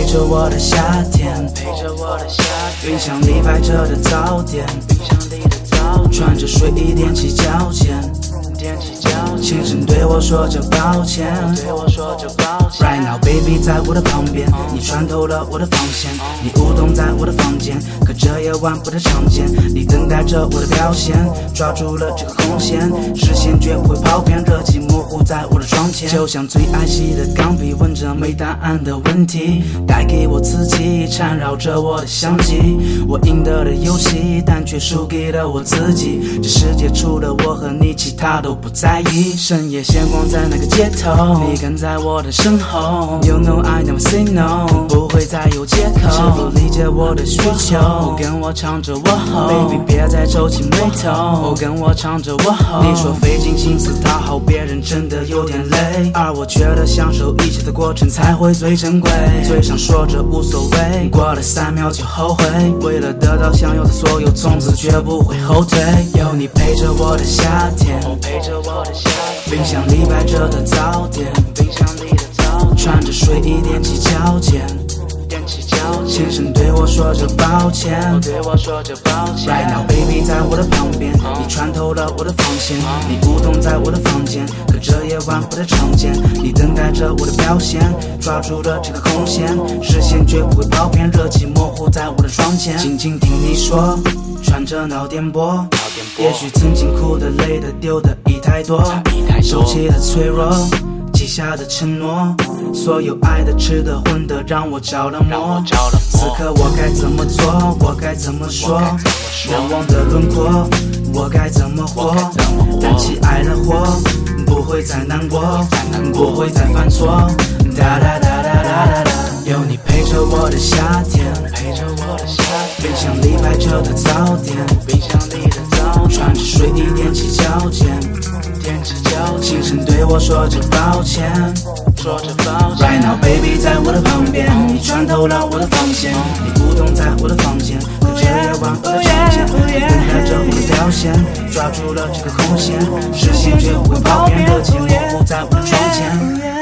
着我的夏天，冰箱里摆着的早点，穿着睡衣踮起脚尖，轻声对我说着抱歉。Right now baby 在我的旁边，你穿透了我的防线，你舞动在我的房间，可这夜晚不太常见。你等待着我的表现，抓住了这个空闲，视线绝不会跑偏，热气模糊在我的窗前，就像最爱惜的钢笔，问着没答案的问题，带给我刺激，缠绕着我的相机。我赢得了游戏，但却输给了我自己。这世界除了我和你，其他都不在意。深夜闲逛在那个街头，你跟在我的身后。You know I never say no， 不会再有借口。是否理解我的需求？跟我唱着我吼 ，Baby 别再皱起眉头。跟我唱着我吼。你说费尽心思讨好别人真的有点累，而我觉得享受一切的过程才会最珍贵。嘴上说着无所谓，过了3秒就后悔。为了得到想要的所有，从此绝不会后退。有你陪着我的夏天，冰箱里摆着的早点，穿着睡衣踮起脚尖，轻声对我说着抱歉。Right now baby 在我的旁边，你穿透了我的防线，你舞动在我的房间，可这夜晚不太常见。你等待着我的表现，抓住了这个空闲，视线绝不会跑偏，热气模糊在我的窗前。静静听你说，穿着脑电波，也许曾经哭的累的丢的已太多，收起了脆弱，记下的承诺，所有爱的吃的混的让我着了魔。此刻我该怎么做，我该怎么说，难忘的轮廓我该怎么活，燃起爱的火，不会再难过，不会再犯错。哒哒哒哒哒哒哒，有你陪着我的夏天，冰箱里摆着的早点，穿着睡衣踮起脚尖，轻声对我说着抱歉。Right now baby 在我的旁边，你穿透了我的防线，你舞动在我的房间，可这夜晚不太常见。你等待着我的表现，抓住了这个空闲，视线绝不会跑偏，热气模糊在我的窗前。